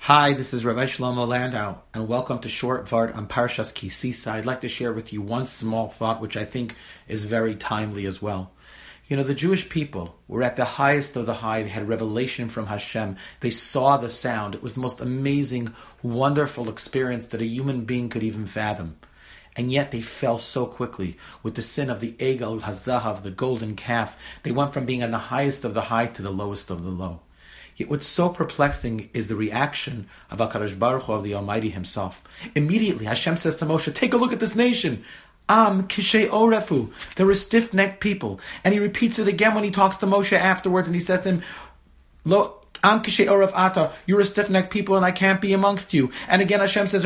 Hi, this is Rabbi Shlomo Landau, and welcome to Short Vart on Parshas Ki Sisa. I'd like to share with you one small thought, which I think is very timely as well. You know, the Jewish people were at the highest of the high. They had revelation from Hashem. They saw the sound. It was the most amazing, wonderful experience that a human being could even fathom. And yet they fell so quickly with the sin of the Egel HaZahav, the golden calf. They went from being on the highest of the high to the lowest of the low. Yet what's so perplexing is the reaction of HaKadosh Baruch Hu, of the Almighty Himself. Immediately Hashem says to Moshe, take a look at this nation. Am Kishei Orefu. They were stiff-necked people. And he repeats it again when he talks to Moshe afterwards, and he says to him, Lo Am Kishei Oref Ata, you're a stiff-necked people and I can't be amongst you. And again Hashem says,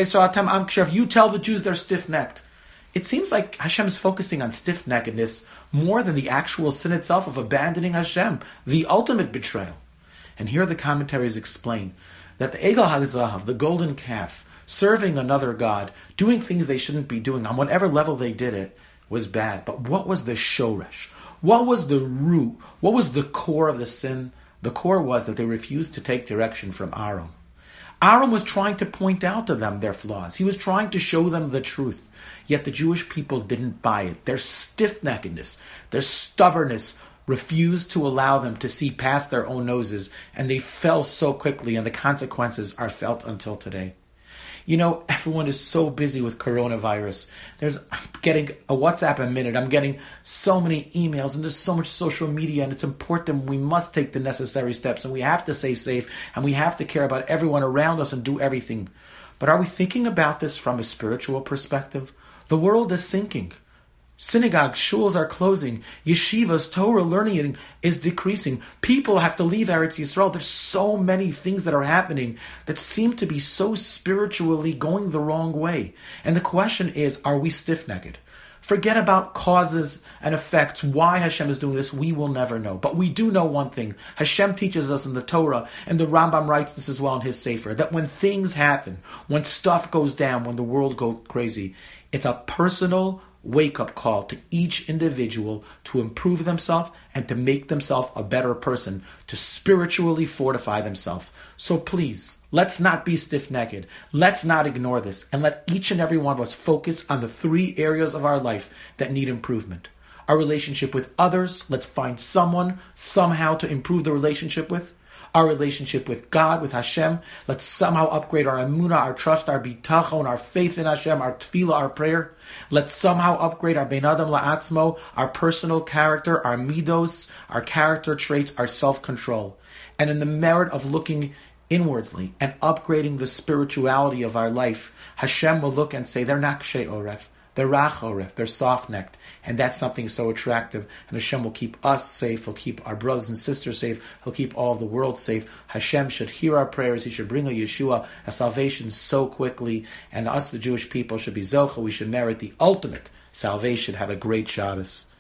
you tell the Jews they're stiff-necked. It seems like Hashem is focusing on stiff-neckedness more than the actual sin itself of abandoning Hashem, the ultimate betrayal. And here the commentaries explain that the Egel HaZahav, the golden calf, serving another god, doing things they shouldn't be doing, on whatever level they did it, was bad. But what was the shoresh? What was the root? What was the core of the sin? The core was that they refused to take direction from Aaron. Aaron was trying to point out to them their flaws. He was trying to show them the truth. Yet the Jewish people didn't buy it. Their stiff-neckedness, their stubbornness, refused to allow them to see past their own noses, and they fell so quickly, and the consequences are felt until today. You know, everyone is so busy with coronavirus. I'm getting a WhatsApp a minute. I'm getting so many emails, and there's so much social media, and it's important. We must take the necessary steps, and we have to stay safe, and we have to care about everyone around us and do everything. But are we thinking about this from a spiritual perspective? The world is sinking. Synagogues, shuls are closing. Yeshivas, Torah learning is decreasing. People have to leave Eretz Yisrael. There's so many things that are happening that seem to be so spiritually going the wrong way. And the question is, are we stiff-necked? Forget about causes and effects, why Hashem is doing this, we will never know. But we do know one thing. Hashem teaches us in the Torah, and the Rambam writes this as well in his Sefer, that when things happen, when stuff goes down, when the world goes crazy, it's a personal wake-up call to each individual to improve themselves and to make themselves a better person, to spiritually fortify themselves. So please, let's not be stiff-necked. Let's not ignore this. And let each and every one of us focus on the three areas of our life that need improvement. Our relationship with others. Let's find someone, somehow, to improve the relationship with. Our relationship with God, with Hashem. Let's somehow upgrade our emunah, our trust, our bitachon, our faith in Hashem, our tefillah, our prayer. Let's somehow upgrade our ben adam la'atzmo, our personal character, our midos, our character traits, our self-control. And in the merit of looking inwardly and upgrading the spirituality of our life, Hashem will look and say, they're not kshei oref. They're rach oref, they're soft-necked, and that's something so attractive. And Hashem will keep us safe, He'll keep our brothers and sisters safe, He'll keep all of the world safe. Hashem should hear our prayers, He should bring a Yeshua, a salvation so quickly, and us, the Jewish people, should be zocha, we should merit the ultimate salvation. Have a great Shabbos.